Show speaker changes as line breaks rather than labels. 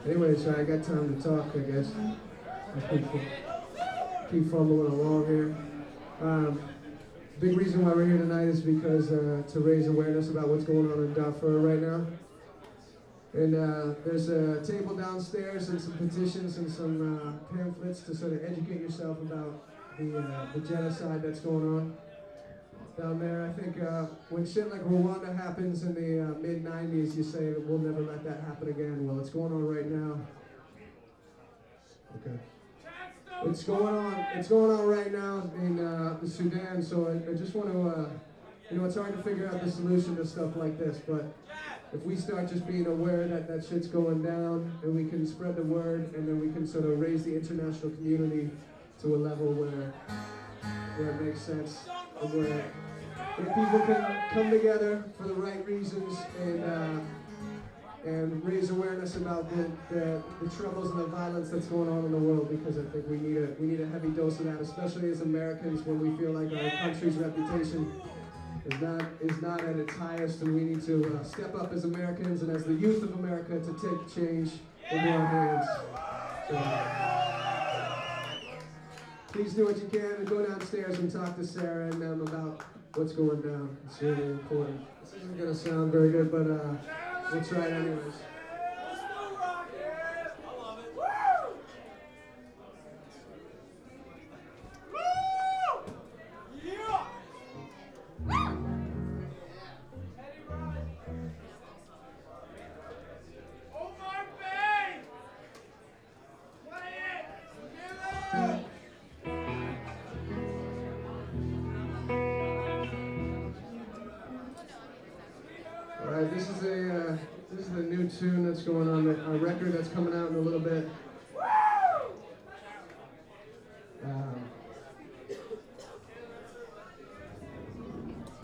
Anyways, I got time to talk, I guess. Keep fumbling along here. Big reason why we're here tonight is because to raise awareness about what's going on in Darfur right now. And there's a table downstairs and some petitions and some pamphlets to sort of educate yourself about the genocide that's going on down there. I think when shit like Rwanda happens in the mid-90s, you say that we'll never let that happen again. Well, it's going on right now. Okay. It's going on right now in the Sudan, so I just want to, it's hard to figure out the solution to stuff like this, but if we start just being aware that that shit's going down, and we can spread the word, and then we can sort of raise the international community to a level where it makes sense, and where people can come together for the right reasons and raise awareness about the troubles and the violence that's going on in the world, because I think we need a heavy dose of that, especially as Americans, when we feel like our country's reputation is not at its highest, and we need to step up as Americans and as the youth of America to take change into our hands. So, please do what you can and go downstairs and talk to Sarah and them about what's going down. It's really important. This isn't going to sound very good, but we'll try it anyways. This is a new tune that's going on, a record that's coming out in a little bit.